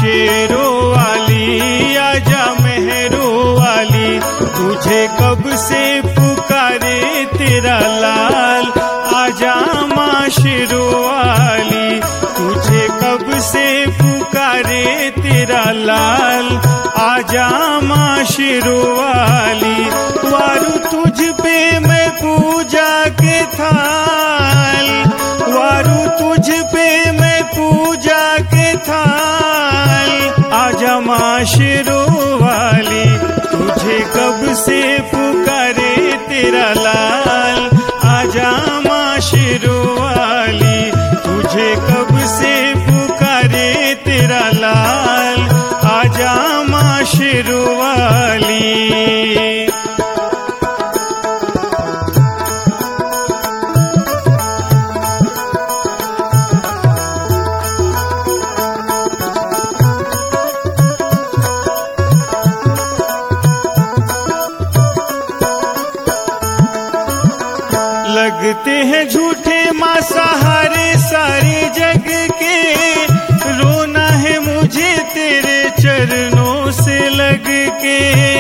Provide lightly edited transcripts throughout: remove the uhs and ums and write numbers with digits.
शेरों वाली आजा मेहरों वाली, तुझे कब से पुकारे तेरा लाल। आजा माँ शेरों वाली, तुझे कब से पुकारे तेरा लाल। आजा माँ शेरों वाली, वारू तुझ पे मैं पूजा के थाल, वारू तुझ पे मैं पूजा के थाल। आजा माँ शेरों वाली, तुझे कब से पुकारे तेरा लाल। आजा माँ शेरों वाली, तुझे कब से पुकारे तेरा लाल। आजा माँ शेरों वाली। लगते हैं झूठे माँ सहारे सारे जग के, रोना है मुझे तेरे चरणों से लग के।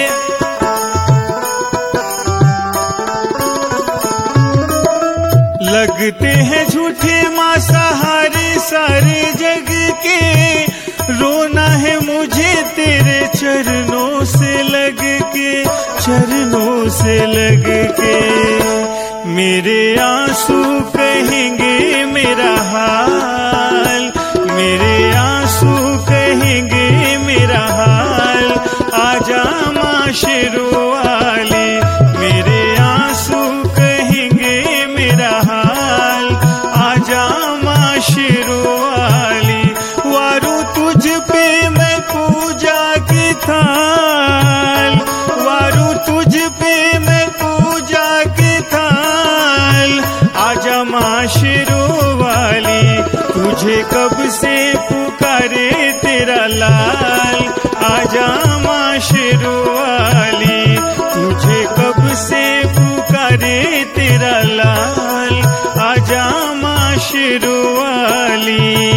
लगते हैं झूठे माँ सहारे सारे जग के, रोना है मुझे तेरे चरणों से लग के, चरणों से लग के। मेरे आंसू कहेंगे मेरा हाल, मेरे आंसू कहेंगे मेरा हाल। आजा माँ शेरों वाली, मेरे आंसू कहेंगे मेरा हाल। आजा माँ शेरों वाली, वारू तुझ पे मैं पूजा के थाल, वारू तुझ पे मैं पूजा के थाल। आजा माँ शेरों वाली, तुझे कब से पुकारे तेरा लाल। आजा माँ शेरों वाली, तुझे कब से पुकारे तेरा लाल। आजा माँ शेरों वाली।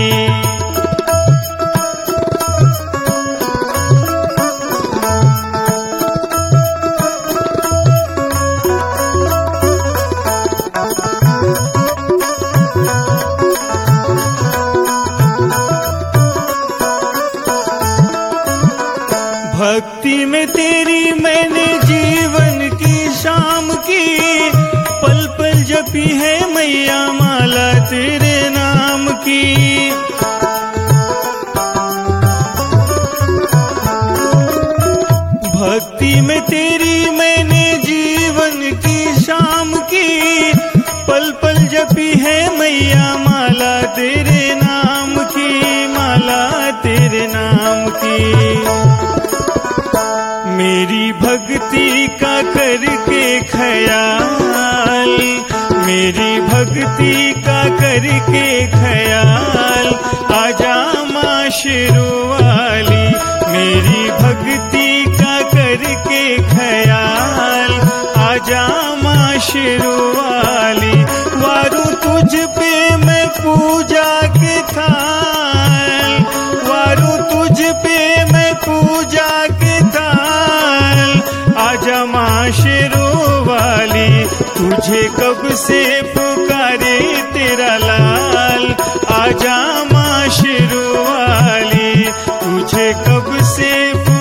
भक्ति में तेरी मैंने जीवन की शाम की, पल पल जपी है मैया माला तेरे नाम की। भक्ति में तेरी मैंने जीवन की शाम की, पल पल जपी है मैया माला तेरे नाम की, माला तेरे नाम की। मेरी भक्ति का करके ख्याल, मेरी भक्ति का करके ख्याल। आजा माँ शेरों वाली, मेरी भक्ति का करके ख्याल। आजा माँ शेरों वाली, वारू तुझ पे मैं पूजा के थाल, वारू तुझ पे मैं पूजा के थाल। आजा माँ शेरों वाली, तुझे कब से पुकारे तेरा लाल। आजा माँ शेरों वाली, तुझे कब से